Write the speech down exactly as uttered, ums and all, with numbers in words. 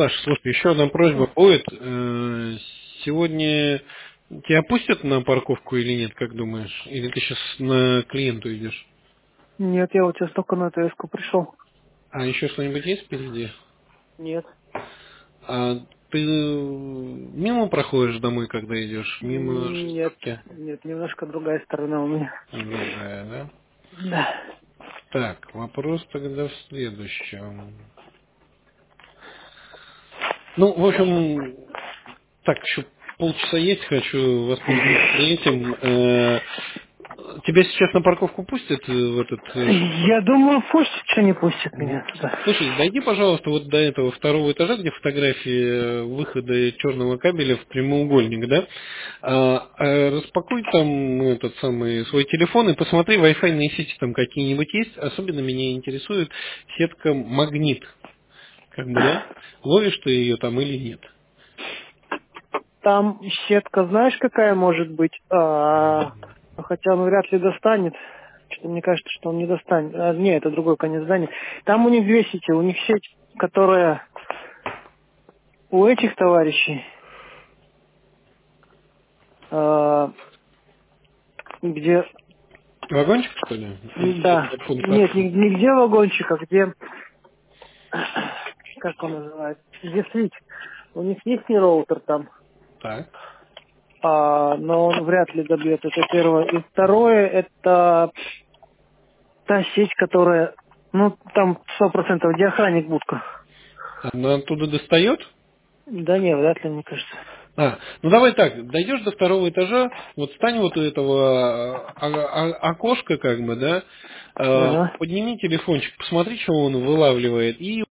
Саша, слушай, еще одна просьба будет. Э, Сегодня тебя пустят на парковку или нет, как думаешь? Или ты сейчас на клиенту идешь? Нет, я вот сейчас только на ТС-ку пришел. А еще что-нибудь есть впереди? Нет. А ты мимо проходишь домой, когда идешь? Мимо М, Нет, шестерки? нет, немножко другая сторона у меня. Другая, да? Да. Так, вопрос тогда в следующем. Ну, в общем, так, еще полчаса есть, хочу воспользоваться этим. Э, Тебя сейчас на парковку пустят э, в этот... э, Я думаю, пусть что не пустит Мгм. меня туда. Слушай, дойди, пожалуйста, вот до этого второго этажа, где фотографии э, выхода черного кабеля в прямоугольник, да? А, а распакуй там этот самый свой телефон и посмотри, Wi-Fi сети там какие-нибудь есть. Особенно меня интересует сетка магнит. Как бы, да? Ловишь ты ее там или нет? Там сетка, знаешь, какая может быть? А, хотя он вряд ли достанет. Что-то мне кажется, что он не достанет. А, не, это другой конец здания. Там у них две сети. У них сеть, которая у этих товарищей, а, где... Вагончик, что ли? Или Да. это пункт Нет, обслуживания? не, не где вагончик, а где... Как он называется? Где свич. У них есть не роутер там. Так. А, но он вряд ли добьет, это первое. И второе, это та сеть, которая, ну, там сто процентов, где охранник будка. Она оттуда достает? Да не, вряд ли, мне кажется. А, ну давай так, дойдешь до второго этажа, вот стань вот у этого а, а, окошка, как бы, да, э, Ага. подними телефончик, посмотри, что он вылавливает, и